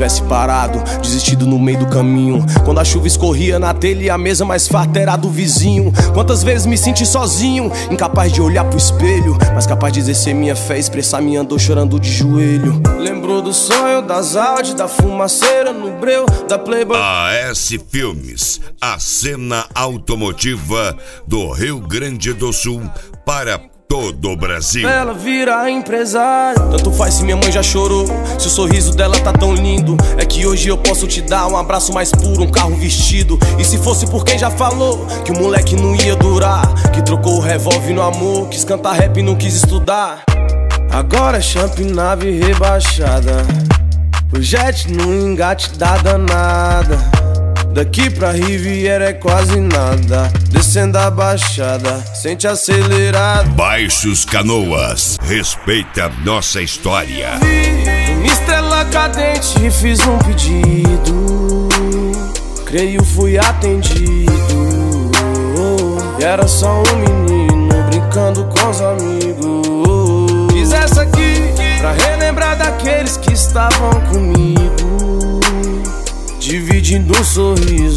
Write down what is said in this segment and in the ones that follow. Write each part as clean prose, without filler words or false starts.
tivesse parado, desistido no meio do caminho. Quando a chuva escorria na telha e a mesa mais farta era do vizinho. Quantas vezes me senti sozinho, incapaz de olhar pro espelho, mas capaz de exercer minha fé, expressar minha dor chorando de joelho. Lembrou do sonho, das Audi, da fumaceira no breu, da Playboy. AS Filmes, a cena automotiva do Rio Grande do Sul para todo o Brasil. Ela vira empresária, tanto faz se minha mãe já chorou, se o sorriso dela tá tão lindo. É que hoje eu posso te dar um abraço mais puro, um carro vestido. E se fosse por quem já falou que o moleque não ia durar, que trocou o revólver no amor, quis cantar rap e não quis estudar. Agora é champ nave rebaixada, o jet no engate da danada. Daqui pra Riviera é quase nada, descendo a baixada, sente acelerado. Baixos Canoas, respeita nossa história. Uma estrela cadente e fiz um pedido, creio fui atendido. E era só um menino brincando com os amigos. Fiz essa aqui pra relembrar daqueles que estavam comigo, dividindo um sorriso.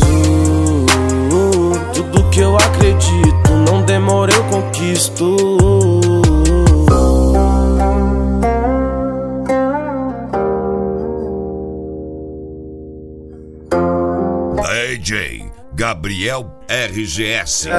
Tudo que eu acredito, não demora eu conquisto. DJ Gabriel RGS.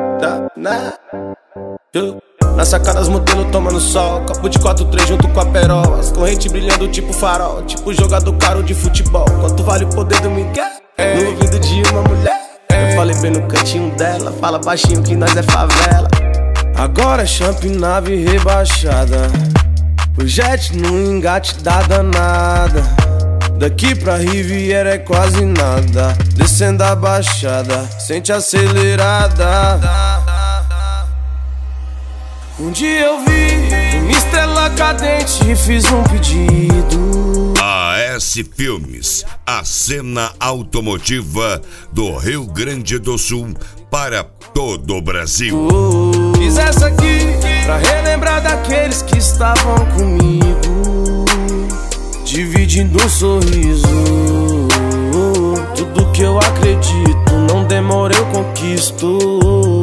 Na sacada as modelos tomando sol, copo de 4-3 junto com a perola, as correntes brilhando tipo farol, tipo jogador caro de futebol. Quanto vale o poder do Miguel no ouvido de uma mulher? Eu falei bem no cantinho dela, fala baixinho que nós é favela. Agora é champ nave rebaixada, o jet no engate da danada. Daqui pra Riviera é quase nada, descendo a baixada, sente acelerada. Um dia eu vi uma estrela cadente e fiz um pedido. AS Filmes, a cena automotiva do Rio Grande do Sul para todo o Brasil. Fiz essa aqui pra relembrar daqueles que estavam comigo, dividindo um sorriso. Tudo que eu acredito, não demora eu conquisto.